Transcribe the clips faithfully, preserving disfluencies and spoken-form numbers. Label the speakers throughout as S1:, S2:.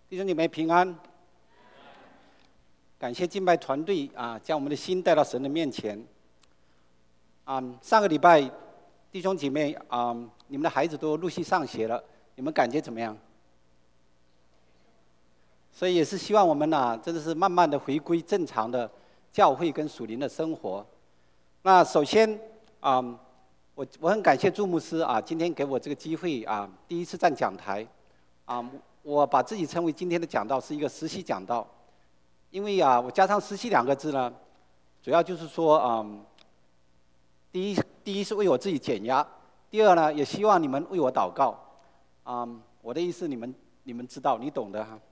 S1: 弟兄姐妹平安，感谢敬拜团队啊，将我们的心带到神的面前。啊，上个礼拜弟兄姐妹啊，你们的孩子都陆续上学了，你们感觉怎么样？所以也是希望我们呢、啊，真的是慢慢的回归正常的教会跟属灵的生活。那首先啊，我我很感谢祝牧师啊，今天给我这个机会啊，第一次站讲台啊。我把自己称为今天的讲道是一个实习讲道，因为啊，我加上实习两个字呢，主要就是说，嗯，第一，第一是为我自己减压，第二呢，也希望你们为我祷告，嗯，我的意思你们你们知道，你懂的哈。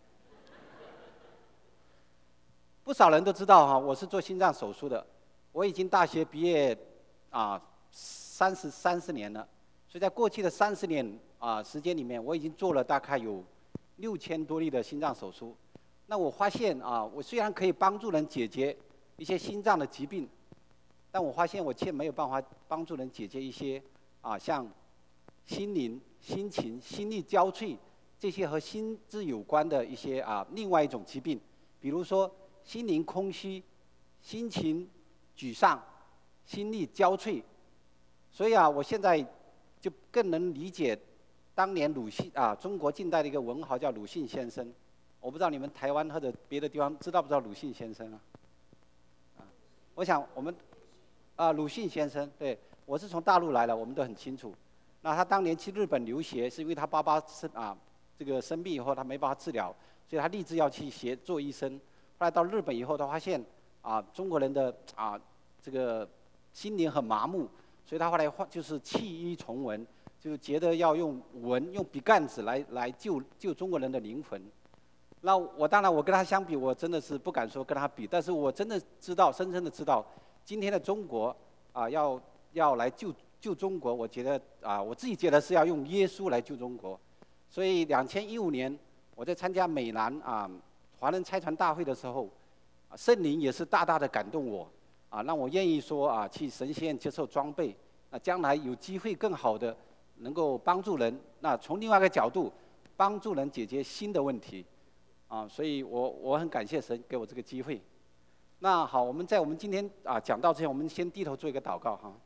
S1: 不少人都知道哈，我是做心脏手术的，我已经大学毕业啊三十三十年了，所以在过去的三十年啊时间里面，我已经做了大概有六千多例的心脏手术。那我发现啊，我虽然可以帮助人解决一些心脏的疾病，但我发现我却没有办法帮助人解决一些啊像心灵、心情、心力交瘁这些和心智有关的一些啊另外一种疾病，比如说心灵空虚、心情沮丧、心力交瘁。所以啊，我现在就更能理解当年鲁迅啊，中国近代的一个文豪叫鲁迅先生。我不知道你们台湾或者别的地方知道不知道鲁迅先生啊？啊，我想我们啊，鲁迅先生，对，我是从大陆来的，我们都很清楚。那他当年去日本留学，是因为他爸爸生啊这个生病以后，他没办法治疗，所以他立志要去学做医生。后来到日本以后，他发现啊中国人的啊这个心灵很麻木，所以他后来换就是弃医从文。就觉得要用文用笔杆子来来救救中国人的灵魂。那我当然我跟他相比，我真的是不敢说跟他比，但是我真的知道，深深的知道，今天的中国啊，要要来救救中国，我觉得啊，我自己觉得是要用耶稣来救中国。所以两千一五年我在参加美南啊华人差传大会的时候，啊圣灵也是大大的感动我啊，让我愿意说啊去神学院接受装备，那将来有机会更好的能够帮助人，那从另外一个角度帮助人解决新的问题，啊，所以我我很感谢神给我这个机会。那好，我们在我们今天啊讲到之前，我们先低头做一个祷告哈。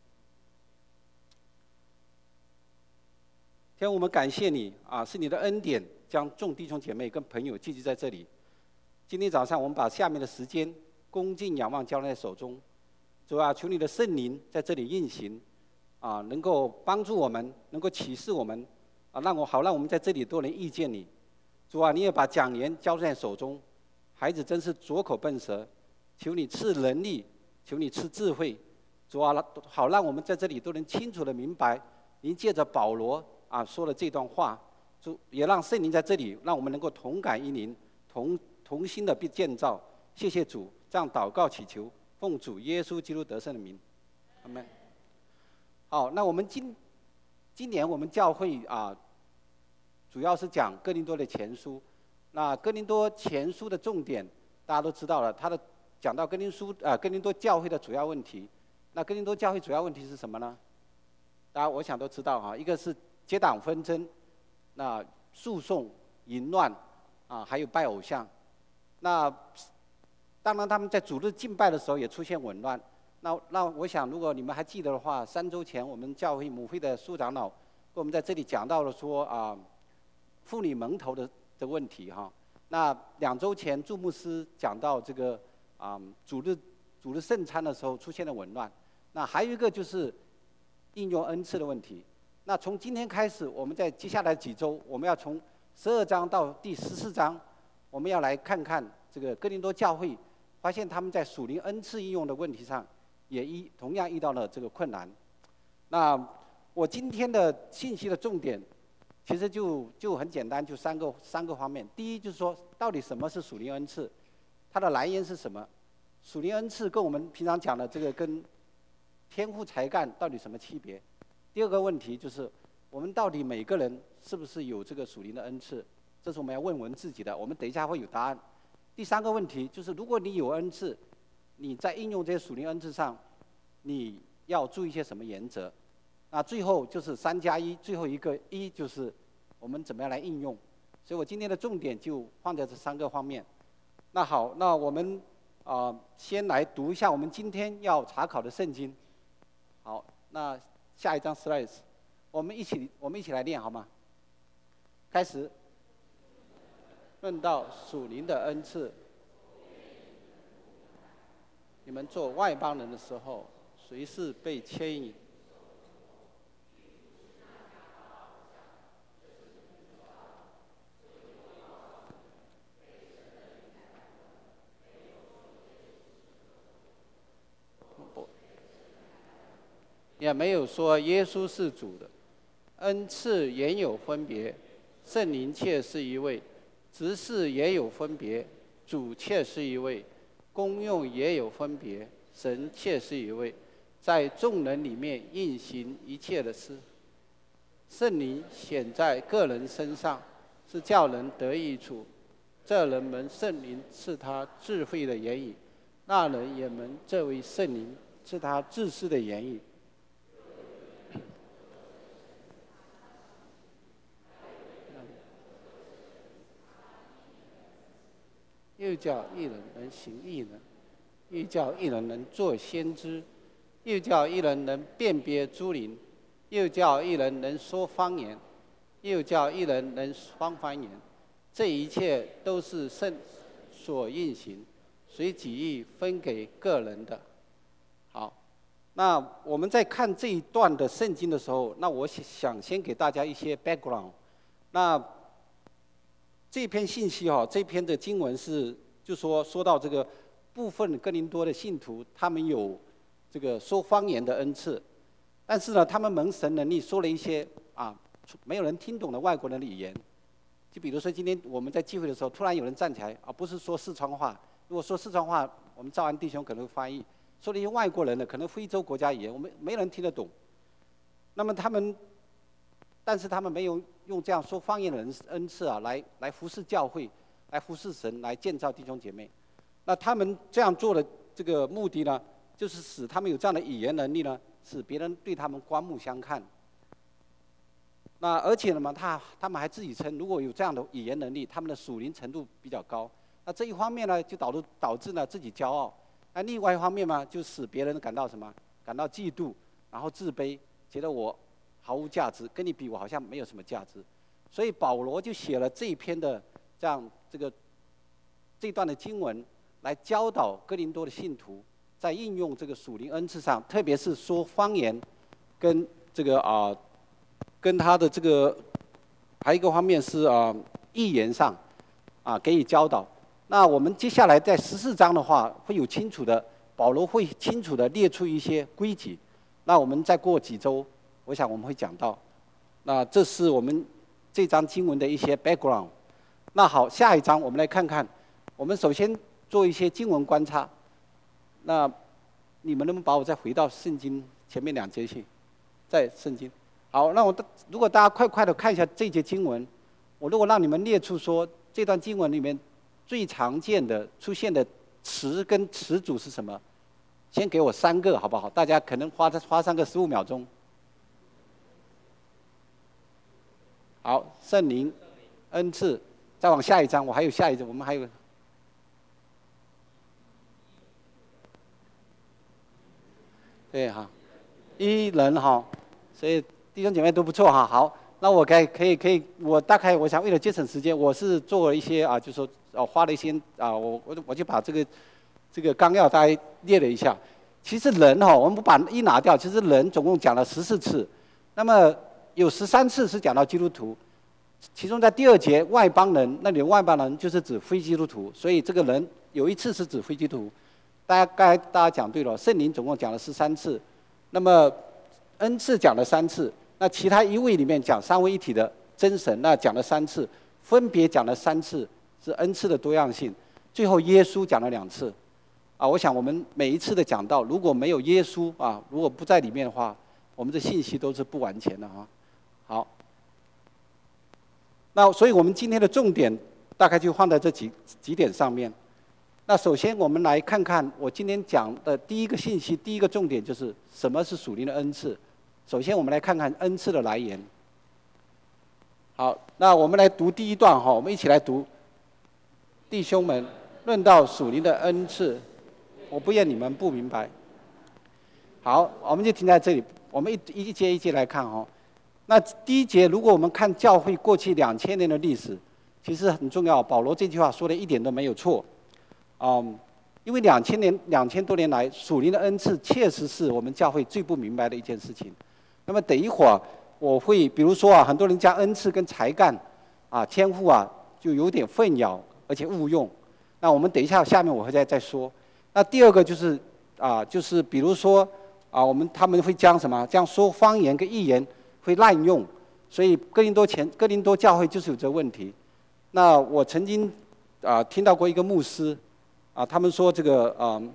S1: 天，我们感谢你啊，是你的恩典将众弟兄姐妹跟朋友聚集在这里。今天早上我们把下面的时间恭敬仰望交在手中，主啊，求你的圣灵在这里运行。啊，能够帮助我们，能够启示我们，啊，让我好让我们在这里都能遇见你。主啊，你也把讲言交在手中，孩子真是拙口笨舌，求你赐能力，求你赐智慧。主啊，好让我们在这里都能清楚的明白，您借着保罗啊说了这段话，主也让圣灵在这里，让我们能够同感于您，同同心的被建造。谢谢主，这样祷告祈求，奉主耶稣基督得胜的名，阿们。好，那我们今今年我们教会啊，主要是讲哥林多的前书。那哥林多前书的重点大家都知道了，他的讲到哥林书啊哥林多教会的主要问题。那哥林多教会主要问题是什么呢？大家我想都知道哈，一个是结党纷争，那诉讼、淫乱啊，还有拜偶像。那当然他们在主日敬拜的时候也出现紊乱。那那我想，如果你们还记得的话，三周前我们教会母会的苏长老跟我们在这里讲到了说啊，妇女蒙头的的问题哈。那两周前祝牧师讲到这个啊主日主日圣餐的时候出现了紊乱。那还有一个就是应用恩赐的问题。那从今天开始，我们在接下来几周，我们要从十二章到第十四章，我们要来看看这个哥林多教会，发现他们在属灵恩赐应用的问题上。也一同样遇到了这个困难。那我今天的信息的重点，其实就就很简单，就三个三个方面。第一就是说，到底什么是属灵恩赐？它的来源是什么？属灵恩赐跟我们平常讲的这个跟天赋才干到底什么区别？第二个问题就是，我们到底每个人是不是有这个属灵的恩赐？这是我们要问问自己的。我们等一下会有答案。第三个问题就是，如果你有恩赐，你在应用这些属灵恩赐上，你要注意一些什么原则？那最后就是三加一，最后一个一就是我们怎么样来应用。 所以我今天的重点就放在这三个方面。那好，那我们啊、呃、先来读一下我们今天要查考的圣经。好，那下一张 slides， 我们一起我们一起来念好吗？开始。论到属灵的恩赐，你们做外邦人的时候，谁是被牵引？也没有说耶稣是主的，恩赐也有分别，圣灵却是一位，执事也有分别，主却是一位，功用也有分别，神却是一位，在众人里面运行一切的事。圣灵显在个人身上，是叫人得益处。这人们圣灵赐他智慧的言语，那人也们这位圣灵赐他知识的言语。又叫一人能行异能，又叫一人能做先知，又叫一人能辨别诸灵，又叫一人能说方言，又叫一人能方方言。这一切都是圣所运行，随己意分给个人的。好，那我们在看这一段的圣经的时候，那我想先给大家一些 background。那这篇信息哈，这篇的经文是就说说到这个部分哥林多的信徒，他们有这个说方言的恩赐，但是呢，他们蒙神能力说了一些啊没有人听懂的外国人的语言。就比如说今天我们在聚会的时候，突然有人站起来啊，不是说四川话，如果说四川话，我们赵安弟兄可能会翻译，说了一些外国人的可能非洲国家语言，我们没人听得懂。那么他们。但是他们没有用这样说方言的人恩赐啊，来来服侍教会，来服侍神，来建造弟兄姐妹。那他们这样做的这个目的呢，就是使他们有这样的语言能力呢，使别人对他们刮目相看。那而且呢嘛，他他们还自己称，如果有这样的语言能力，他们的属灵程度比较高。那这一方面呢，就导致导致呢自己骄傲；那另外一方面嘛，就使别人感到什么？感到嫉妒，然后自卑，觉得我毫无价值，跟你比我好像没有什么价值，所以保罗就写了这一篇的这样这个这段的经文，来教导哥林多的信徒，在应用这个属灵恩赐上，特别是说方言，跟这个啊、呃，跟他的这个还有一个方面是啊预言上啊给予教导。那我们接下来在十四章的话，会有清楚的保罗会清楚的列出一些规矩。那我们再过几周。我想我们会讲到，那这是我们这章经文的一些 background。那好，下一章我们来看看，我们首先做一些经文观察。那你们能不能把我再回到圣经前面两节去？在圣经。好，那我如果大家快快的看一下这节经文，我如果让你们列出说这段经文里面最常见的出现的词跟词组是什么？先给我三个好不好？大家可能花花上个十五秒钟。好，圣灵、恩赐，再往下一章，我还有下一章，我们还有，对哈，一人哈，所以弟兄姐妹都不错哈。好，那我可以可以可以，我大概我想为了节省时间，我是做了一些啊，就说哦花了一些啊，我我我就把这个这个纲要大概列了一下。其实人哈，我们不把一拿掉，其实人总共讲了十四次，那么有十三次是讲到基督徒。其中在第二节外邦人，那里的外邦人就是指非基督徒，所以这个人有一次是指非基督徒。大家刚才大家讲对了，圣灵总共讲了十三次，那么恩赐讲了三次，那其他一位里面讲三位一体的真神，那讲了三次，分别讲了三次，是恩赐的多样性。最后耶稣讲了两次，啊，我想我们每一次的讲道，如果没有耶稣啊，如果不在里面的话，我们的信息都是不完全的啊。好。那所以我们今天的重点大概就放在这几几点上面。那首先我们来看看我今天讲的第一个信息，第一个重点就是什么是属灵的恩赐。首先我们来看看恩赐的来源。 好，那我们来读第一段哈，我们一起来读。弟兄们，论到属灵的恩赐，我不愿你们不明白。好，我们就停在这里，我们一一节一节来看哈。那第一节，如果我们看教会过去两千年的历史，其实很重要。保罗这句话说的一点都没有错，嗯，因为两千年两千多年来，属灵的恩赐确实是我们教会最不明白的一件事情。那么等一会儿我会，比如说啊，很多人将恩赐跟才干啊、天赋啊，就有点混淆，而且误用。那我们等一下下面我会再再说。那第二个就是啊，就是比如说啊，我们他们会将什么，将说方言跟预言会滥用，所以哥林多前哥林多教会就是有这个问题。那我曾经啊听到过一个牧师啊，他们说这个嗯，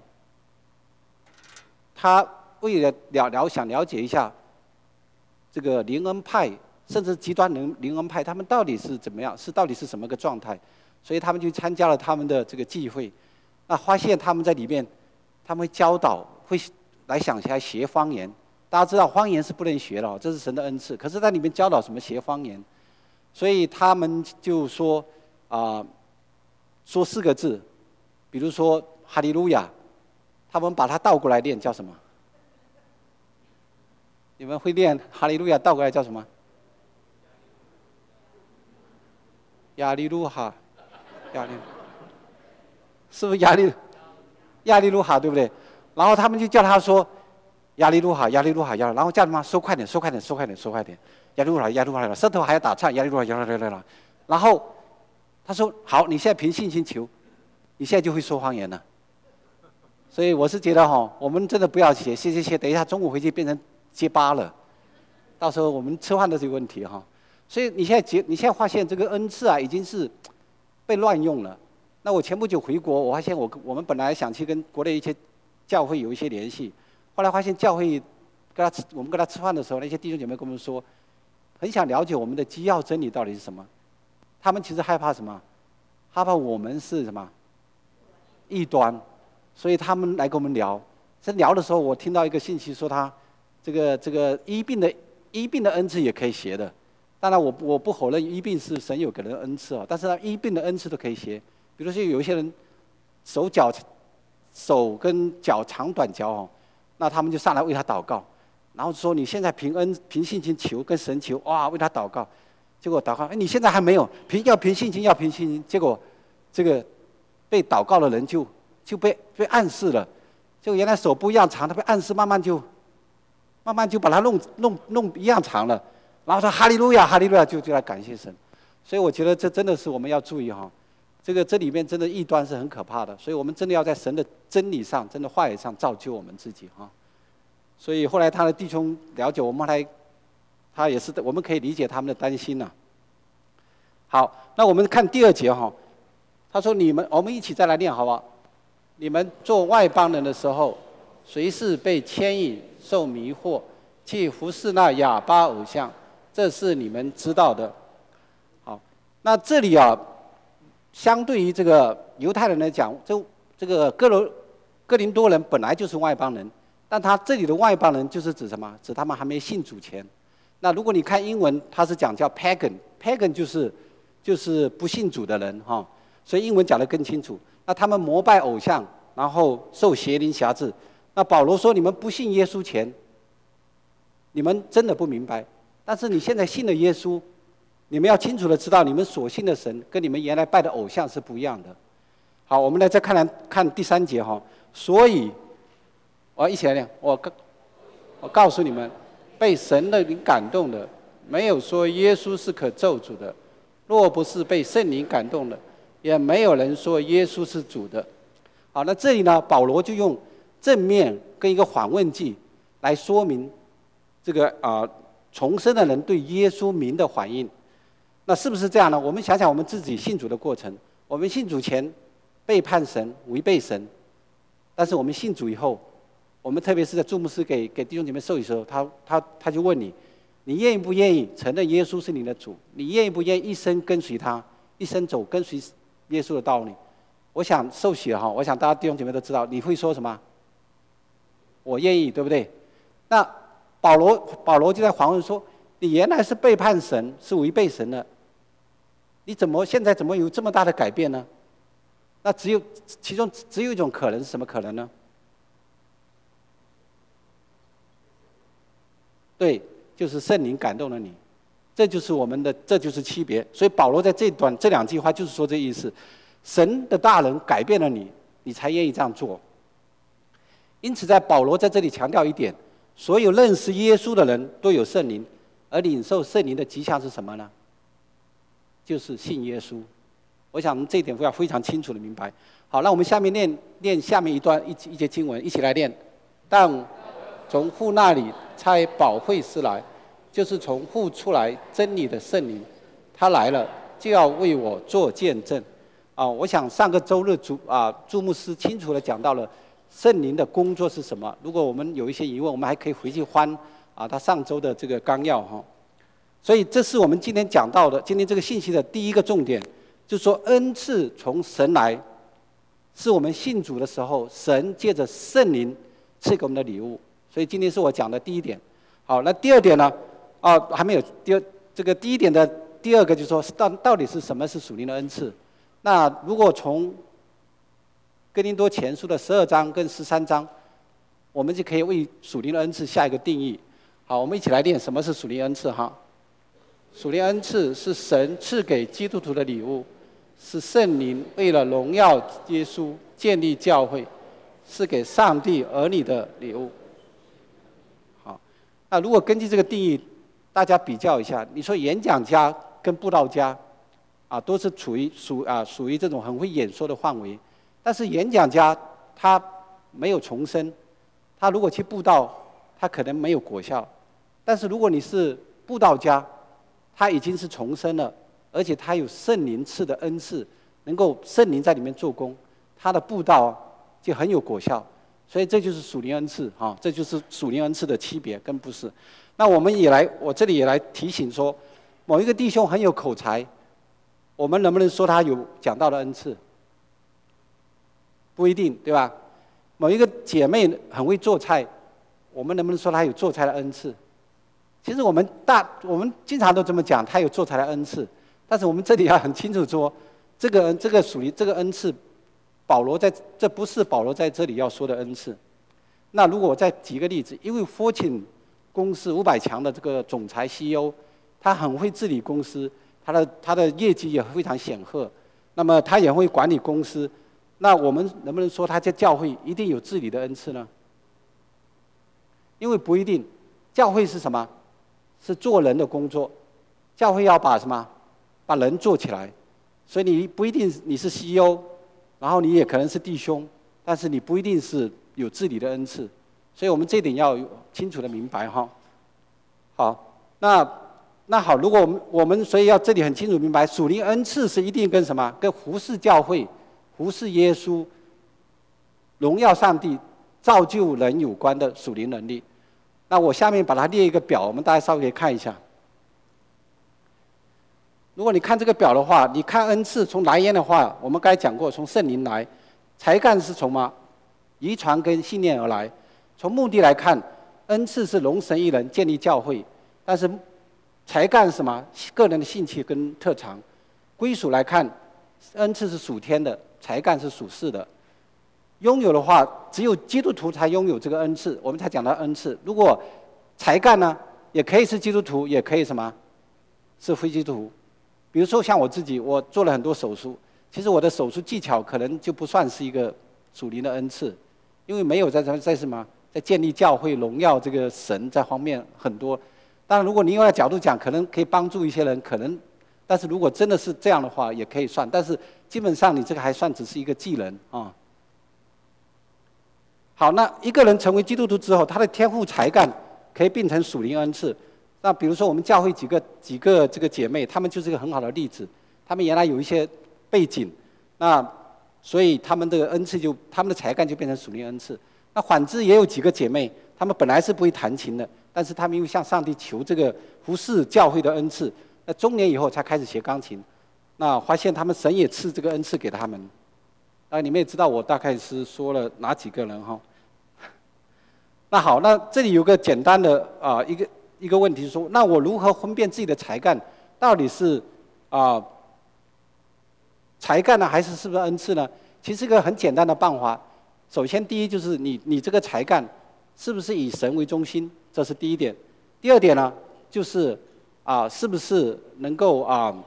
S1: 他为了了了想了解一下这个灵恩派，甚至极端灵灵恩派，他们到底是怎么样，是到底是什么个状态？所以他们就参加了他们的这个聚会，那发现他们在里面，他们会教导，会来想起来学方言。大家知道方言是不能学的，这是神的恩赐。可是在里面教导什么学方言，所以他们就说啊、呃，说四个字，比如说哈利路亚，他们把它倒过来念叫什么？你们会念哈利路亚倒过来叫什么？亚利路哈。亚利，是不是亚利亚利路哈，对不对？然后他们就叫他说亚利路哈，亚利路哈，亚，然后叫他们说快点，说快点，说快点，说快点，亚利路哈，亚利路哈，舌头还要打颤，亚利路哈，亚利路哈。然后他说好，你现在凭信心求，你现在就会说方言了。所以我是觉得哈，我们真的不要写，写写写，等一下中午回去变成结巴了，到时候我们吃饭都是有问题哈。所以你现在结，你现在发现这个恩赐啊，已经是被乱用了。那我前不久回国，我发现我我们本来想去跟国内一些教会有一些联系，后来发现教会跟他吃，我们跟他吃饭的时候，那些弟兄姐妹跟我们说，很想了解我们的基要真理到底是什么。他们其实害怕什么？害怕我们是什么异端，所以他们来跟我们聊。在聊的时候，我听到一个信息说他这个这个医病的医病的恩赐也可以学的。当然我，我我不否认医病是神有给人的恩赐哦，但是呢，医病的恩赐都可以学。比如说有一些人手脚手跟脚长短脚哦，那他们就上来为他祷告，然后说你现在凭恩凭信心求跟神求，哇，为他祷告。结果祷告，哎，你现在还没有凭要凭信心要凭信心，结果这个被祷告的人就就被被暗示了，就原来手不一样长，他被暗示慢慢就慢慢就把它弄弄弄一样长了。然后说哈利路亚，哈利路亚，就就来感谢神。所以我觉得这真的是我们要注意哈，这个这里面真的异端是很可怕的，所以我们真的要在神的真理上、真的话语上造就我们自己哈。所以后来他的弟兄了解我们，后来他也是我们可以理解他们的担心呐、啊。好，那我们看第二节哈，他说你们我们一起再来念好不好？你们做外邦人的时候，谁是被牵引、受迷惑，去服侍那哑巴偶像？这是你们知道的。好，那这里啊，相对于这个犹太人来讲，这这个哥罗哥林多人本来就是外邦人，但他这里的外邦人就是指什么？指他们还没信主前。那如果你看英文，它是讲叫 pagan，pagan 就是就是不信主的人哈，所以英文讲得更清楚。那他们膜拜偶像，然后受邪灵辖制。那保罗说：你们不信耶稣前，你们真的不明白。但是你现在信了耶稣，你们要清楚的知道，你们所信的神跟你们原来拜的偶像是不一样的。好，我们来再看来看第三节哈。所以，我一起来念。我告我告诉你们，被神的灵感动的，没有说耶稣是可咒诅的；若不是被圣灵感动的，也没有人说耶稣是主的。好，那这里呢，保罗就用正面跟一个反问句来说明这个啊。呃重生的人对耶稣名的反应，那是不是这样呢？我们想想我们自己信主的过程，我们信主前背叛神、违背神，但是我们信主以后，我们特别是在注牧师给给弟兄姐妹受洗的时候，他他他就问你，你愿意不愿意承认耶稣是你的主？你愿意不愿意一生跟随他，一生走跟随耶稣的道理？我想受洗哈，我想大家弟兄姐妹都知道，你会说什么？我愿意，对不对？那保罗保罗就在反问说：你原来是背叛神，是违背神的， 你怎么现在怎么有这么大的改变呢？那只有其中只有一种可能是什么可能呢？对，就是圣灵感动了你，这就是我们的，这就是区别。所以保罗在这段这两句话就是说这意思：神的大能改变了你，你才愿意这样做。因此，在保罗在这里强调一点：所有认识耶稣的人都有圣灵，而领受圣灵的迹象是什么呢？就是信耶稣。我想这一点要非常清楚的明白。好，那我们下面念念下面一段一一节经文，一起来念。但从父那里差保惠师来，就是从父出来真理的圣灵，他来了就要为我做见证。啊，我想上个周日主啊朱牧师清楚地讲到了圣灵的工作是什么。如果我们有一些疑问，我们还可以回去翻啊他上周的这个纲要哈。所以这是我们今天讲到的今天这个信息的第一个重点，就是说恩赐从神来，是我们信主的时候神借着圣灵赐给我们的礼物。所以今天是我讲的第一点。好，那第二点呢？啊，还没有第二这个第一点的第二个就是说到到底是什么是属灵的恩赐？那如果从哥林多前书的十二章跟十三章，我们就可以为属灵的恩赐下一个定义。好，我们一起来念什么是属灵恩赐哈。属灵恩赐是神赐给基督徒的礼物，是圣灵为了荣耀耶稣建立教会，是给上帝儿女的礼物。好，那如果根据这个定义，大家比较一下，你说演讲家跟布道家，啊，都是处于属啊属于这种很会演说的范围，但是演讲家他没有重生，他如果去布道，他可能没有果效，但是如果你是布道家，他已经是重生了，而且他有圣灵赐的恩赐，能够圣灵在里面做工，他的布道就很有果效。所以这就是属灵恩赐啊，这就是属灵恩赐的区别跟不是。那我们也来，我这里也来提醒说，某一个弟兄很有口才，我们能不能说他有讲道的恩赐？不一定，对吧？某一个姐妹很会做菜，我们能不能说她有做菜的恩赐？其实我们大我们经常都这么讲，他有做菜的恩赐，但是我们这里要很清楚说，这个这个属于这个恩赐，保罗在这不是保罗在这里要说的恩赐。那如果我再举个例子，因为 Fortune 公司五百强的这个总裁 C E O， 他很会治理公司，他的他的业绩也非常显赫，那么他也会管理公司，那我们能不能说他在教会一定有治理的恩赐呢？因为不一定，教会是什么？是做人的工作，教会要把什么？把人做起来。所以你不一定你是 C E O， 然后你也可能是弟兄，但是你不一定是有治理的恩赐。所以我们这点要清楚的明白哈。好，那那好，如果我们我们所以要这里很清楚明白，属灵恩赐是一定跟什么？跟服侍教会、服侍耶稣、荣耀上帝、造就人有关的属灵能力。那我下面把它列一个表，我们大家稍微可以看一下。如果你看这个表的话，你看恩赐从来源的话，我们刚才讲过，从圣灵来；才干是从嘛遗传跟信念而来。从目的来看，恩赐是容神一人建立教会，但是才干是什么？个人的兴趣跟特长。归属来看，恩赐是属天的，才干是属世的。拥有的话，只有基督徒才拥有这个恩赐，我们才讲到恩赐。如果才干呢，也可以是基督徒，也可以什么？是非基督徒。比如说像我自己，我做了很多手术，其实我的手术技巧可能就不算是一个属灵的恩赐，因为没有在在什么在建立教会、荣耀这个神这方面很多。当然，如果你用那角度讲，可能可以帮助一些人，可能，但是如果真的是这样的话，也可以算。但是基本上你这个还算只是一个技能啊。好，那一个人成为基督徒之后，他的天赋才干可以变成属灵恩赐。那比如说我们教会几个几个这个姐妹，她们就是一个很好的例子。她们原来有一些背景，那所以她们的恩赐就她们的才干就变成属灵恩赐。那反之也有几个姐妹，她们本来是不会弹琴的，但是她们因为向上帝求这个服侍教会的恩赐，那中年以后才开始学钢琴。那发现他们神也赐这个恩赐给他们。啊，你们也知道我大概是说了哪几个人哈。那好，那这里有个简单的啊、呃、一个一个问题说，那我如何分辨自己的才干到底是啊、呃、 才干呢，还是是不是恩赐呢？其实一个很简单的办法。首先，第一就是你你这个才干是不是以神为中心，这是第一点。第二点呢，就是啊，是不是能够啊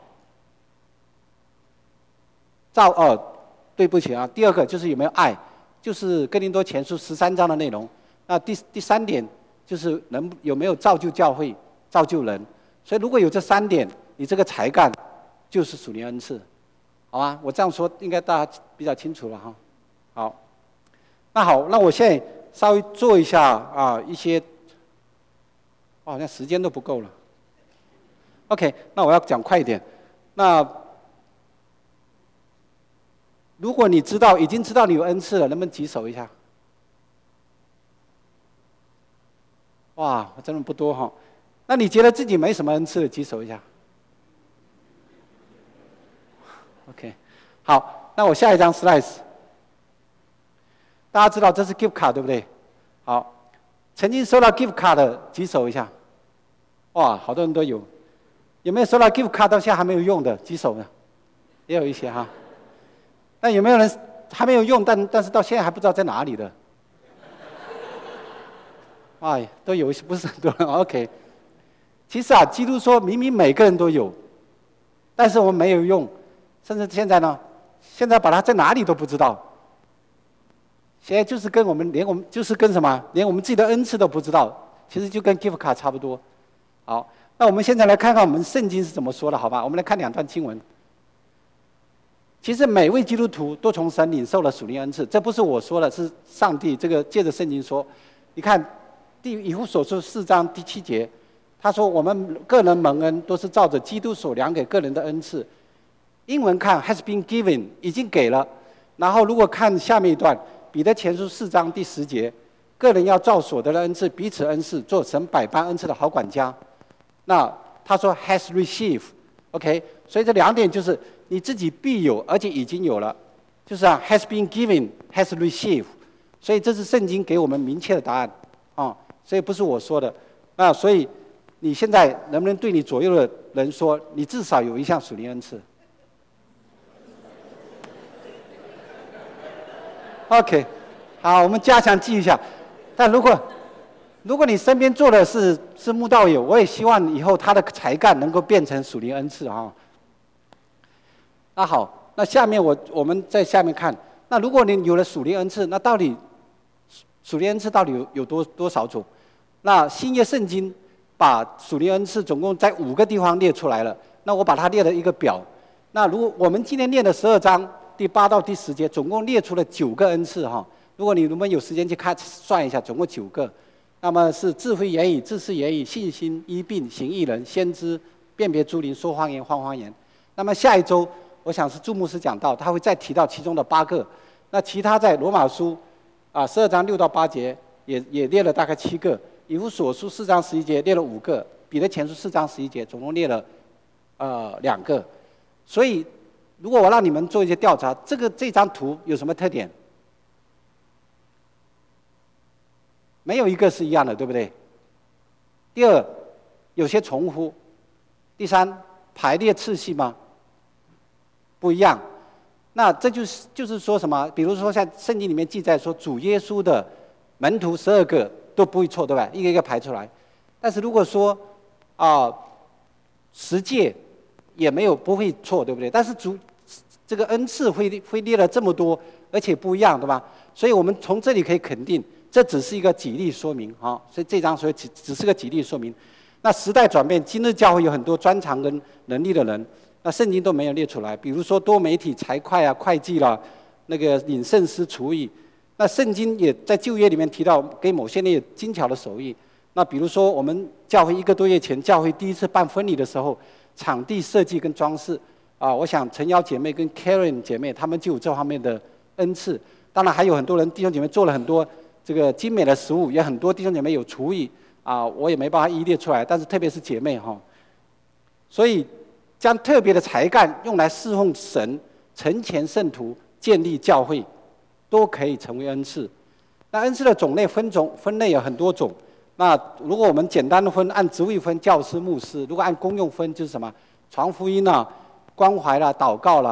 S1: 照哦，对不起啊。第二个就是有没有爱，就是哥林多前书十三章的内容。那第第三点就是能有没有造就教会、造就人。所以如果有这三点，你这个才干就是属灵恩赐，好吗？我这样说应该大家比较清楚了哈。好，那好，那我现在稍微做一下啊一些，我好像时间都不够了。OK， 那我要讲快一点。那如果你知道已经知道你有恩赐了，能不能举手一下？哇，真的不多哈。那你觉得自己没什么恩赐的，举手一下。OK， 好，那我下一张 slides， 大家知道这是 gift card 对不对？好，曾经收到 gift card 的举手一下。哇，好多人都有。有没有收到 gift card 到现在还没有用的？举手呢？也有一些哈。那有没有人还没有用，但但是到现在还不知道在哪里的？哎，都有，不是很多人。OK， 其实啊，基督说明明每个人都有，但是我们没有用，甚至现在呢，现在把它在哪里都不知道。现在就是跟我们连我们就是跟什么，连我们自己的恩赐都不知道，其实就跟 gift card 差不多。好，那我们现在来看看我们圣经是怎么说的，好吧？我们来看两段经文。其实每位基督徒都从神领受了属灵恩赐，这不是我说的，是上帝这个借着圣经说。你看，第以弗所书四章第七节，他说我们个人蒙恩都是照着基督所量给个人的恩赐。英文看 has been given， 已经给了。然后如果看下面一段，彼得前书四章第十节，个人要照所得的恩赐彼此恩赐，做神百般恩赐的好管家。那他说 has received。OK， 所以这两点就是你自己必有，而且已经有了，就是啊 has been given has received， 所以这是圣经给我们明确的答案啊，所以不是我说的。那所以你现在能不能对你左右的人说，你至少有一项属灵恩赐 ？OK， 好，我们加强记一下。但如果如果你身边做的是是慕道友，我也希望以后他的才干能够变成属灵恩赐啊。那好，那下面我我们在下面看，那如果你有了属灵恩赐，那到底属灵恩赐到底有有多多少种？那新约圣经把属灵恩赐总共在五个地方列出来了。那我把它列了一个表。那如果我们今天念的十二章第八到第十节，总共列出了九个恩赐哈。如果你们有时间去看算一下，总共九个。那么是智慧言语、知识言语、信心、医病、行义人、先知、辨别诸灵、说方言、换方言。那么下一周，我想是朱牧师讲到，他会再提到其中的八个。那其他在罗马书啊十二章六到八节也也列了大概七个，以弗所书四章十一节列了五个，彼得前书四章十一节总共列了呃两个。所以，如果我让你们做一些调查，这个这张图有什么特点？没有一个是一样的，对不对？第二，有些重复。第三，排列次序吗？不一样。那这就是就是说什么？比如说像圣经里面记载说，主耶稣的门徒十二个都不会错，对吧？一个一个排出来。但是如果说啊、呃，十诫也没有不会错，对不对？但是主这个恩赐会会列了这么多，而且不一样，对吧？所以我们从这里可以肯定。这只是一个举例说明啊，所以这张所以只只是个举例说明。那时代转变，今日教会有很多专长跟能力的人，那圣经都没有列出来。比如说多媒体、财会啊、会计啦，那个领圣师、厨艺。那圣经也在旧约里面提到给某些人有精巧的手艺。那比如说我们教会一个多月前，教会第一次办婚礼的时候，场地设计跟装饰啊，我想陈瑶姐妹跟 Karen 姐妹她们就有这方面的恩赐。当然还有很多人弟兄姐妹做了很多。这个精美的食物也很多弟兄姐妹有厨艺啊，我也没办法一一列出来，但是特别是姐妹哈，所以将特别的才干用来侍奉神、成全圣徒、建立教会，都可以成为恩赐。那恩赐的种类分种分类有很多种。那如果我们简单的分，按职位分，教师、牧师；如果按功用分，就是什么传福音啦、关怀啦、祷告啦、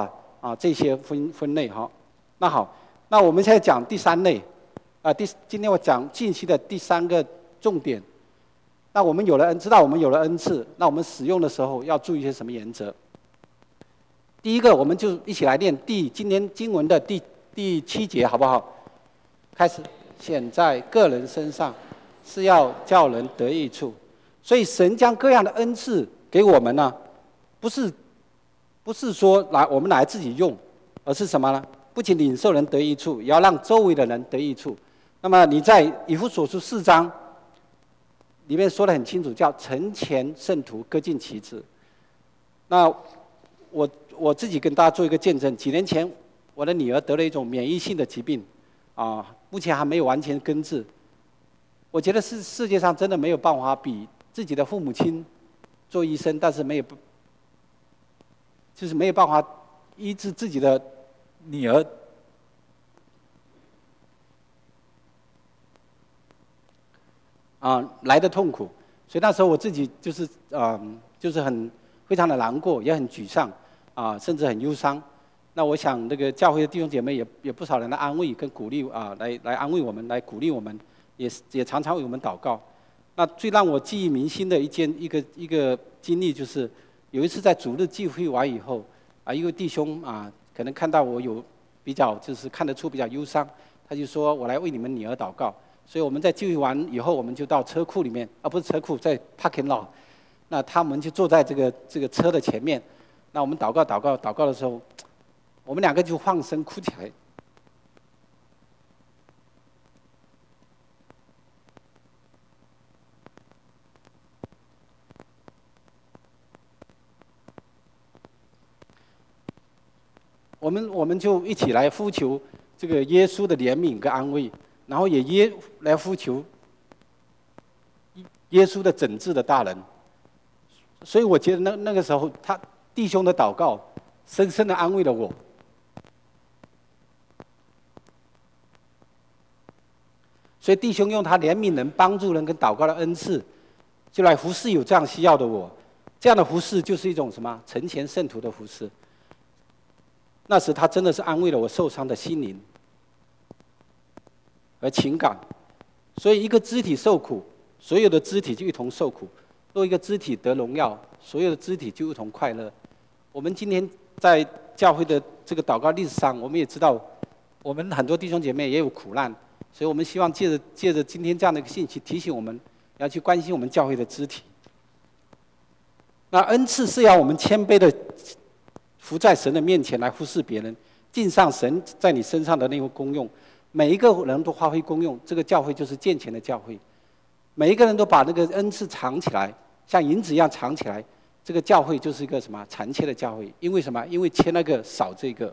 S1: 啊这些分分类哈。那好，那我们现在讲第三类，啊第今天我讲近期的第三个重点。那我们有了恩，知道我们有了恩赐，那我们使用的时候要注意一些什么原则？第一个，我们就一起来念第今天经文的第第七节，好不好？开始，显在个人身上，是要叫人得益处。所以神将各样的恩赐给我们呢，不是不是说来我们来自己用，而是什么呢？不仅领受人得益处，也要让周围的人得益处。那么你在以弗所书四章里面说得很清楚，叫成全圣徒，各尽其职。那我我自己跟大家做一个见证，几年前我的女儿得了一种免疫性的疾病，啊，目前还没有完全根治。我觉得是世界上真的没有办法比自己的父母亲做医生，但是没有，就是没有办法医治自己的女儿。啊，来的痛苦，所以那时候我自己就是啊、呃，就是很非常的难过，也很沮丧，啊，甚至很忧伤。那我想，那个教会的弟兄姐妹也也不少人来安慰跟鼓励啊，来来安慰我们，来鼓励我们，也也常常为我们祷告。那最让我记忆铭心的一件一个一个经历，就是有一次在主日聚会完以后，啊，一位弟兄啊，可能看到我有比较就是看得出比较忧伤，他就说我来为你们女儿祷告。所以我们在聚会完以后，我们就到车库里面，啊，不是车库，在 parking lot。那他们就坐在这个这个车的前面。那我们祷告祷告祷告的时候，我们两个就放声哭起来。我们我们就一起来呼求这个耶稣的怜悯跟安慰，然后也耶来呼求耶稣的整治的大能。所以我觉得那那个时候，他弟兄的祷告深深的安慰了我。所以弟兄用他怜悯人、帮助人跟祷告的恩赐，就来服侍有这样需要的我。这样的服侍就是一种什么？成全圣徒的服侍。那时他真的是安慰了我受伤的心灵和情感。所以一个肢体受苦，所有的肢体就一同受苦；若一个肢体得荣耀，所有的肢体就一同快乐。我们今天在教会的这个祷告历史上，我们也知道，我们很多弟兄姐妹也有苦难，所以我们希望借着借着今天这样的一个信息，提醒我们要去关心我们教会的肢体。那恩赐是要我们谦卑的伏在神的面前来服侍别人，尽上神在你身上的那个功用。每一个人都发挥功用，这个教会就是健全的教会。每一个人都把那个恩赐藏起来，像银子一样藏起来，这个教会就是一个什么残缺的教会？因为什么？因为缺那个少这个。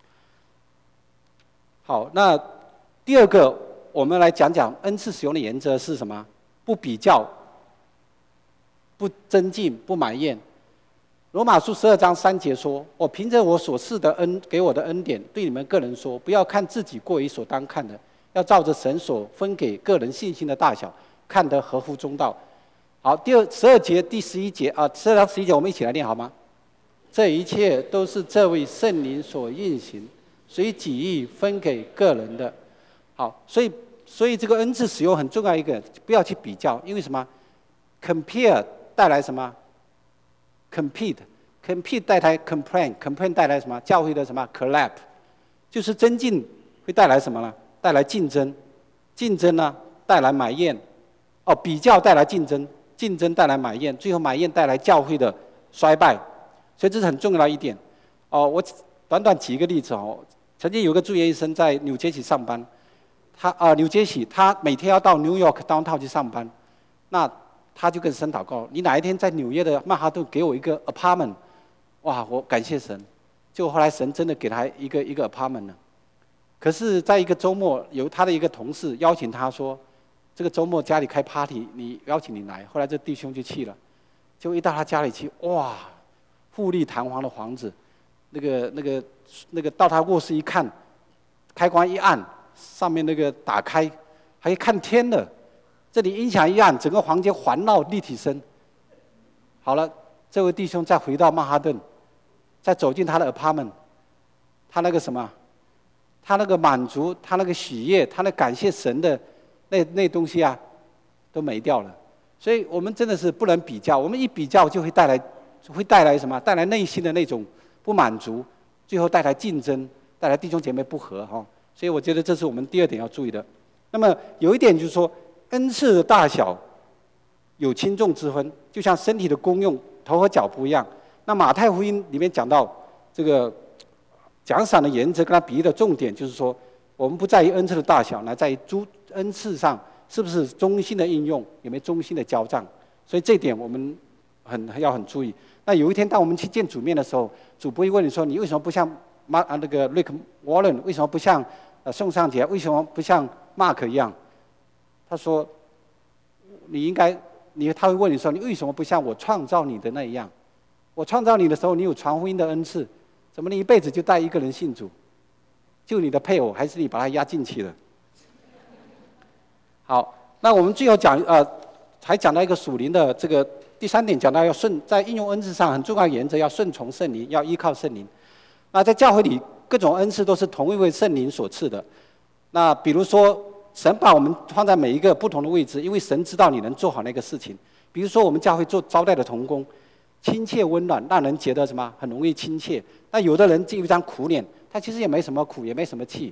S1: 好，那第二个，我们来讲讲恩赐使用的原则是什么？不比较，不增进，不埋怨。罗马书十二章三节说：“我凭着我所赐的恩，给我的恩典，对你们个人说，不要看自己过于所当看的，要照着神所分给个人信心的大小，看得合乎中道。”好，第二十二节第十一节啊，十二章十一节我们一起来念好吗？这一切都是这位圣灵所运行，随己意分给个人的。好，所以所以这个恩赐使用很重要一个，不要去比较，因为什么 ？compare 带来什么 ？compete，compete 带来 complain，complain 带来什么？教会的什么 collapse， 就是增进会带来什么呢？带来竞争，竞争呢带来埋怨，哦，比较带来竞争，竞争带来埋怨，最后埋怨带来教会的衰败，所以这是很重要的一点。哦，我短短举一个例子哦，曾经有个住院医生在纽约西上班，他啊、呃、纽约西，他每天要到 New York downtown 去上班，那他就跟神祷告，你哪一天在纽约的曼哈顿给我一个 apartment， 哇，我感谢神，结果后来神真的给他一个一个 apartment 了。可是，在一个周末，有他的一个同事邀请他说，这个周末家里开 party， 你邀请你来。后来这弟兄就去了，结果一到他家里去，哇，富丽堂皇的房子，那个那个那个到他卧室一看，开关一按，上面那个打开，还可以看天了。这里音响一按，整个房间环绕立体声。好了，这位弟兄再回到曼哈顿，再走进他的 apartment， 他那个什么，他那个满足，他那个喜悦，他那感谢神的那那东西啊，都没掉了。所以我们真的是不能比较，我们一比较就会带来，会带来什么？带来内心的那种不满足，最后带来竞争，带来弟兄姐妹不和哈。所以我觉得这是我们第二点要注意的。那么有一点就是说，恩赐的大小有轻重之分，就像身体的功用，头和脚不一样。那马太福音里面讲到这个奖赏的原则跟他比喻的重点，就是说，我们不在于恩赐的大小，乃在于诸恩赐上是不是忠心的应用，有没有忠心的交账。所以这一点我们很要很注意。那有一天当我们去见主面的时候，主不会问你说，你为什么不像马啊那个 Rick Warren， 为什么不像呃宋尚杰，为什么不像 Mark 一样？他说，你应该，你他会问你说，你为什么不像我创造你的那样？我创造你的时候，你有传福音的恩赐，怎么你一辈子就带一个人信主？就你的配偶，还是你把他压进去了？好，那我们最后讲呃，还讲到一个属灵的这个第三点，讲到要顺在应用恩赐上很重要的原则，要顺从圣灵，要依靠圣灵。那在教会里，各种恩赐都是同一位圣灵所赐的。那比如说，神把我们放在每一个不同的位置，因为神知道你能做好那个事情。比如说，我们教会做招待的同工，亲切温暖，让人觉得什么很容易亲切。那有的人就一张苦脸，他其实也没什么苦，也没什么气，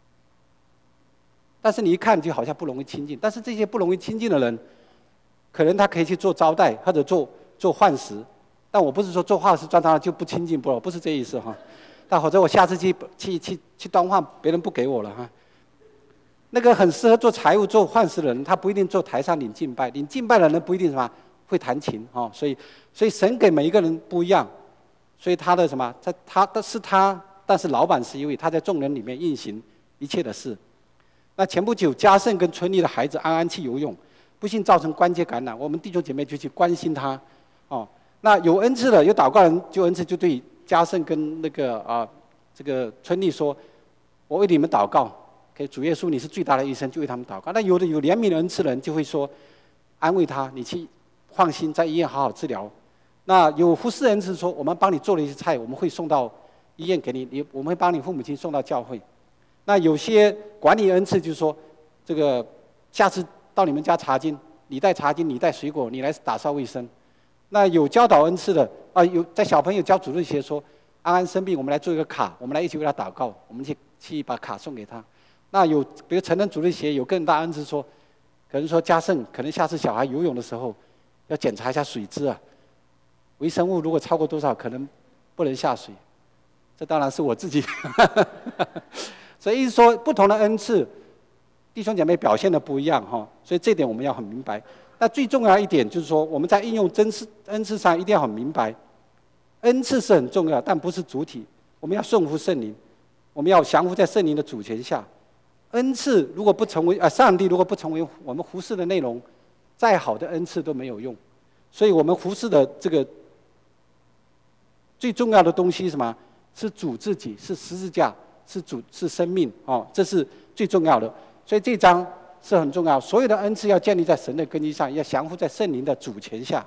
S1: 但是你一看就好像不容易亲近。但是这些不容易亲近的人，可能他可以去做招待或者做做饭食。但我不是说做饭食赚到了就不亲近不了，不是这意思哈。但或者我下次去去去去端饭，别人不给我了哈。那个很适合做财务、做饭食的人，他不一定做台上领敬拜，领敬拜的人不一定什么会弹琴哈。所以，所以神给每一个人不一样，所以他的什么，在他的是他，但是老板是一位，他在众人里面运行一切的事。那前不久，嘉盛跟村里的孩子安安去游泳，不幸造成关节感染，我们弟兄姐妹就去关心他，哦，那有恩赐的，有祷告人就恩赐就对嘉盛跟那个啊这个村里说，我为你们祷告。可以，主耶稣，你是最大的医生，就为他们祷告。那有的有怜悯的恩赐的人就会说，安慰他，你去放心，在医院好好治疗。那有服侍恩赐说，我们帮你做了一些菜，我们会送到医院给你，你我们会帮你父母亲送到教会。那有些管理恩赐就是说，这个下次到你们家查经，你带茶巾，你带水果，你来打扫卫生。那有教导恩赐的啊，有在小朋友教主日学说，安安生病，我们来做一个卡，我们来一起为他祷告，我们去去把卡送给他。那有，比如成人主日学有更大恩赐说，可能说嘉盛，可能下次小孩游泳的时候要检查一下水质啊，微生物如果超过多少，可能不能下水。这当然是我自己，所以意思说不同的恩赐，弟兄姐妹表现的不一样哈，所以这点我们要很明白。那最重要一点就是说，我们在应用真赐恩赐上一定要很明白，恩赐是很重要，但不是主体。我们要顺服圣灵，我们要降服在圣灵的主权下。恩赐如果不成为啊，上帝如果不成为我们服侍的内容，再好的恩赐都没有用。所以我们服侍的这个最重要的东西是什么？是主自己，是十字架，是主，是生命哦，这是最重要的。所以这章是很重要，所有的恩赐要建立在神的根基上，要降服在圣灵的主权下。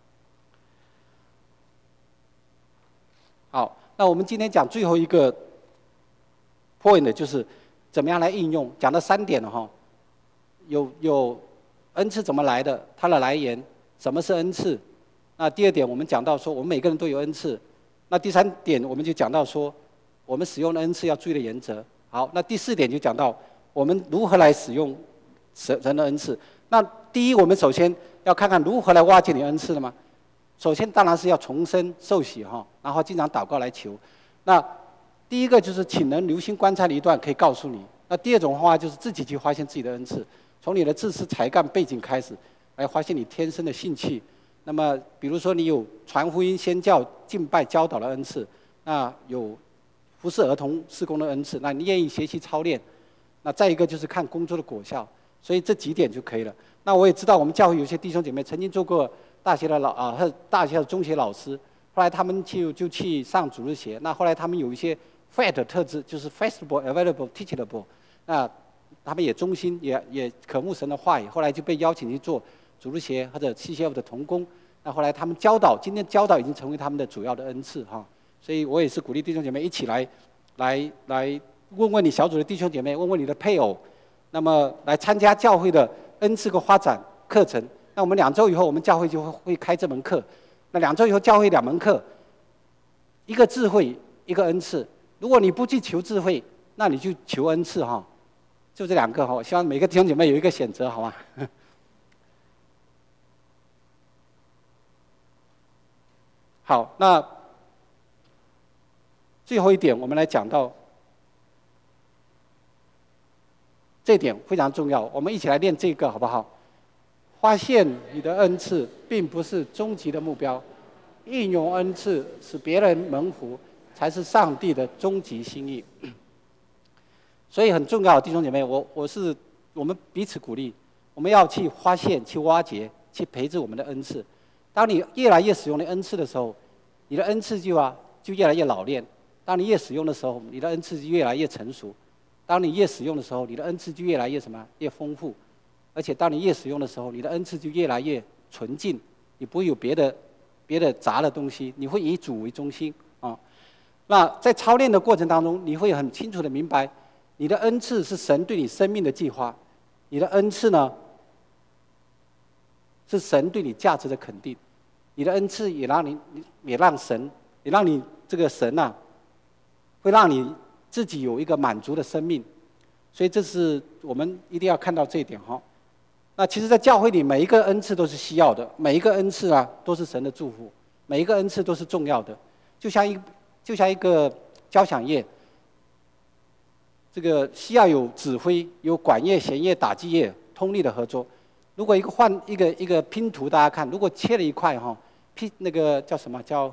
S1: 好，那我们今天讲最后一个 point 就是怎么样来应用，讲了三点了哈，有有恩赐怎么来的，它的来源，什么是恩赐？那第二点我们讲到说，我们每个人都有恩赐。那第三点我们就讲到说，我们使用的恩赐要注意的原则。好，那第四点就讲到我们如何来使用神的恩赐。那第一，我们首先要看看如何来挖掘你恩赐的嘛。首先当然是要重生受洗哈，然后经常祷告来求。那第一个就是请人留心观察的一段，可以告诉你。那第二种话就是自己去发现自己的恩赐，从你的知识、才干、背景开始，来发现你天生的兴趣。那么，比如说你有传福音、宣教、敬拜、教导的恩赐，那有服侍儿童事工的恩赐，那你愿意学习操练。那再一个就是看工作的果效，所以这几点就可以了。那我也知道我们教会有些弟兄姐妹曾经做过大学的老啊，和大学的中学老师，后来他们就就去上主日学。那后来他们有一些 F A T 特质，就是 flexible, available, teachable。那他们也忠心，也也渴慕神的话语，后来就被邀请去做主日学或者 C C F 的同工。那后来他们教导，今天教导已经成为他们的主要的恩赐哈。所以我也是鼓励弟兄姐妹一起来来来问问你小组的弟兄姐妹，问问你的配偶，那么来参加教会的恩赐和发展课程。那我们两周以后，我们教会就会会开这门课。那两周以后，教会两门课，一个智慧，一个恩赐。如果你不去求智慧，那你就求恩赐哈，就这两个哈。希望每个弟兄姐妹有一个选择，好吗？好，那最后一点，我们来讲到。这一点非常重要，我们一起来练这个好不好？发现你的恩赐并不是终极的目标，应用恩赐使别人蒙福，才是上帝的终极心意。所以很重要，弟兄姐妹，我我是我们彼此鼓励，我们要去发现、去挖掘、去培植我们的恩赐。当你越来越使用的恩赐的时候，你的恩赐就啊就越来越老练；当你越使用的时候，你的恩赐就越来越成熟。当你越使用的时候，你的恩赐就越来越什么？越丰富，而且当你越使用的时候，你的恩赐就越来越纯净，你不会有别的、别的杂的东西，你会以主为中心啊。那在操练的过程当中，你会很清楚的明白，你的恩赐是神对你生命的计划，你的恩赐呢，是神对你价值的肯定，你的恩赐也让你，也让神，也让你这个神啊，会让你自己有一个满足的生命，所以这是我们一定要看到这一点哈。那其实，在教会里，每一个恩赐都是需要的，每一个恩赐啊都是神的祝福，每一个恩赐都是重要的。就像一就像一个交响乐，这个需要有指挥、有管乐、弦乐、打击乐通力的合作。如果一个换一个一个拼图，大家看，如果切了一块哈，拼那个叫什么叫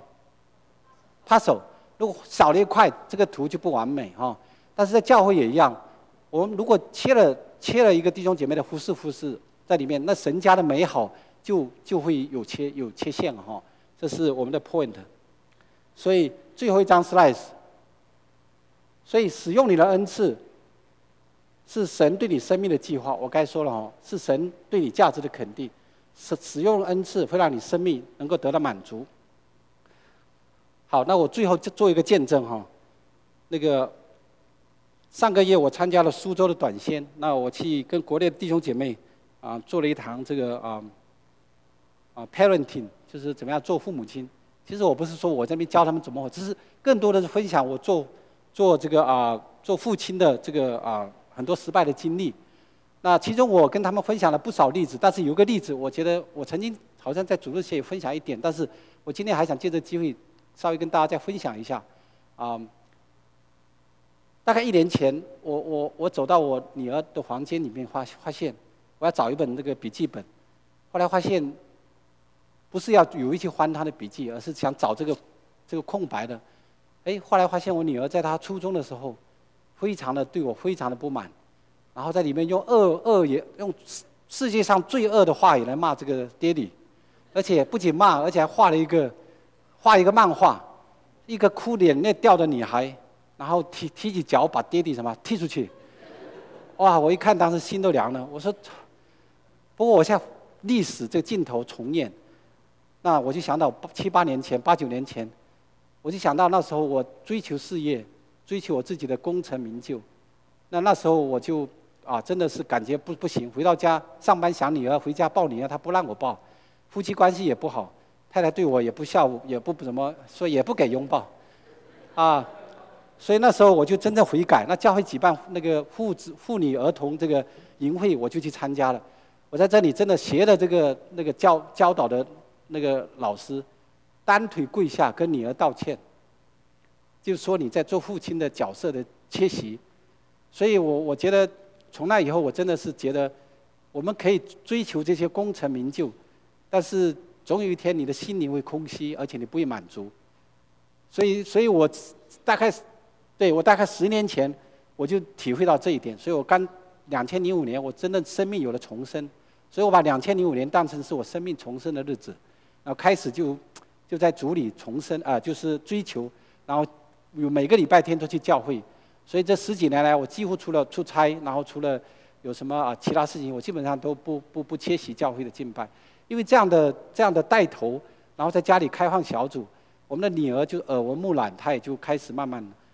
S1: puzzle。如果少了一块，这个图就不完美哈。但是在教会也一样，我们如果切了切了一个弟兄姐妹的服侍服侍在里面，那神家的美好就就会有缺有缺陷哈。这是我们的 point。所以最后一张 slide。所以使用你的恩赐，是神对你生命的计划。我刚才说了哦，是神对你价值的肯定。使使用恩赐会让你生命能够得到满足。好，那我最后就做一个见证哈。那个上个月我参加了苏州的短宣，那我去跟国内的弟兄姐妹啊做了一堂这个啊啊 parenting， 就是怎么样做父母亲。其实我不是说我这边教他们怎么活，只是更多的是分享我做做这个啊做父亲的这个啊很多失败的经历。那其中我跟他们分享了不少例子，但是有个例子，我觉得我曾经好像在主日学也分享一点，但是我今天还想借这个机会。稍微跟大家再分享一下，啊、嗯，大概一年前，我我我走到我女儿的房间里面发发现，我要找一本那个笔记本，后来发现，不是要有一去翻她的笔记，而是想找这个这个空白的，哎，后来发现我女儿在她初中的时候，非常的对我非常的不满，然后在里面用恶恶言，用世界上最恶的话语来骂这个爹地，而且不仅骂，而且还画了一个。画一个漫画，一个哭眼泪掉的女孩，然后提提起脚把爹地什么踢出去，哇！我一看当时心都凉了。我说，不过我现在历史这个镜头重演，那我就想到七八年前、八九年前，我就想到那时候我追求事业，追求我自己的功成名就，那那时候我就啊真的是感觉不不行，回到家上班想女儿，回家抱女儿，她不让我抱，夫妻关系也不好。太太对我也不孝，也不怎么说，也不给拥抱，啊，所以那时候我就真正悔改。那教会举办那个妇子妇女儿童这个营会，我就去参加了。我在这里真的学了这个那个教教导的那个老师，单腿跪下跟女儿道歉，就是说你在做父亲的角色的缺席。所以我我觉得从那以后，我真的是觉得我们可以追求这些功成名就，但是。总有一天，你的心灵会空虚，而且你不会满足。所以，所以我大概，对我大概十年前，我就体会到这一点。所以我刚两千零五年，我真的生命有了重生。所以我把两千零五年当成是我生命重生的日子，然后开始就就在主里重生啊、呃，就是追求，然后有每个礼拜天都去教会。所以这十几年来，我几乎除了出差，然后除了有什么啊其他事情，我基本上都不不不缺席教会的敬拜。因为这样的这样的带头，然后在家里开放小组，我们的女儿就耳闻目染，她也就开始慢慢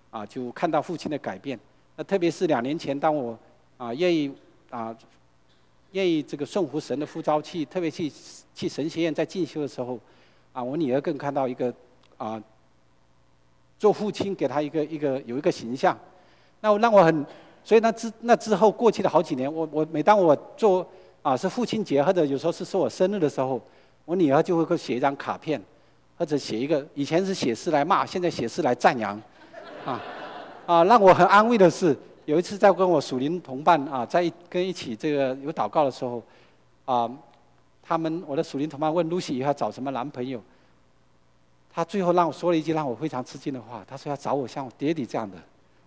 S1: 啊，就看到父亲的改变。那特别是两年前，当我啊愿意啊愿意这个顺服神的呼召去，特别去去神学院在进修的时候，啊，我女儿更看到一个啊做父亲给她一个一个有一个形象，那我让我很，所以那之那之后过去了好几年，我我每当我做啊是父亲节或者有时候是说我生日的时候，我女儿就会给我写一张卡片，或者写一个，以前是写诗来骂，现在写诗来赞扬，啊啊让我很安慰的是，有一次在跟我属灵同伴啊在一跟一起这个有祷告的时候，啊他们我的属灵同伴问 Lucy 要找什么男朋友，他最后让我说了一句让我非常吃惊的话，他说要找我像我爹地这样的。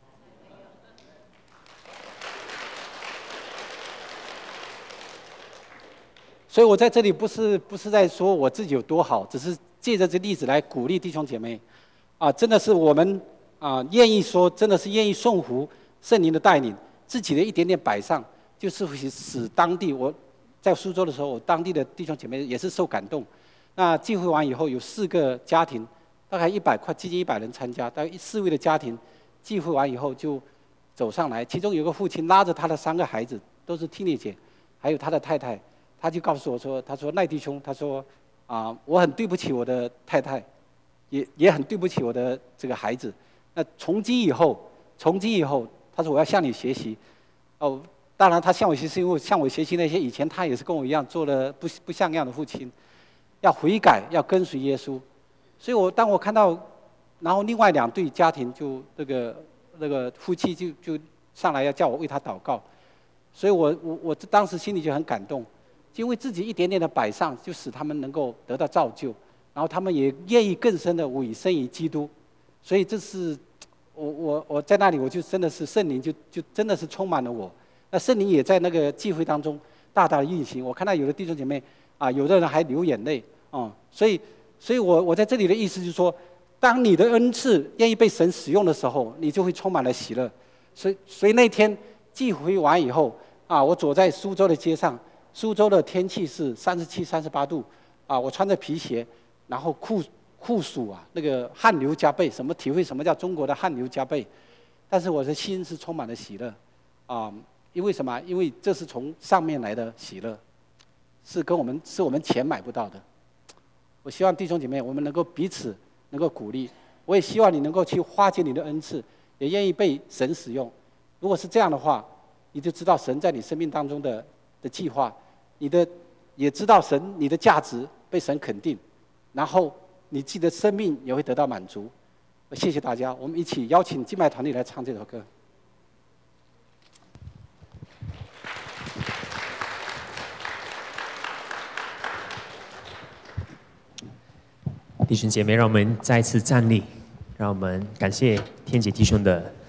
S1: 所以我在这里不是不是在说我自己有多好，只是借着这例子来鼓励弟兄姐妹，啊，真的是我们啊愿意说，真的是愿意顺服圣灵的带领，自己的一点点摆上，就是会使当地我在苏州的时候，我当地的弟兄姐妹也是受感动。那聚会完以后，有四个家庭，大概一百快接近一百人参加，大概四位的家庭聚会完以后就走上来，其中有个父亲拉着他的三个孩子，都是听力姐，还有他的太太。他就告诉我说：“他说赖弟兄，他说啊，我很对不起我的太太，也也很对不起我的这个孩子。那从今以后，从今以后，他说我要向你学习。哦，当然他向我学习，因为向我学习那些以前他也是跟我一样做了不不像样的父亲，要悔改，要跟随耶稣。所以我当我看到，然后另外两对家庭就那个那个夫妻就就上来要叫我为他祷告，所以我我我当时心里就很感动。”因为自己一点点的摆上，就使他们能够得到造就，然后他们也愿意更深的委身于基督，所以这是我我我在那里，我就真的是圣灵就就真的是充满了我。那圣灵也在那个聚会当中大大的运行。我看到有的弟兄姐妹啊，有的人还流眼泪啊、嗯，所以所以我我在这里的意思就是说，当你的恩赐愿意被神使用的时候，你就会充满了喜乐。所以所以那天聚会完以后啊，我走在苏州的街上。苏州的天气是三十七、三十八度，啊，我穿着皮鞋，然后酷酷暑啊，那个汗流浃背，什么体会什么叫中国的汗流浃背？但是我的心是充满了喜乐，啊，因为什么？因为这是从上面来的喜乐，是跟我们是我们钱买不到的。我希望弟兄姐妹，我们能够彼此能够鼓励，我也希望你能够去化解你的恩赐，也愿意被神使用。如果是这样的话，你就知道神在你生命当中的的计划。你的也知道神你的价值被神肯定，然后你自己的生命也会得到满足。谢谢大家，我们一起邀请敬拜团队来唱这首歌。
S2: 弟兄姐妹，让我们再次站立，让我们感谢天杰弟兄的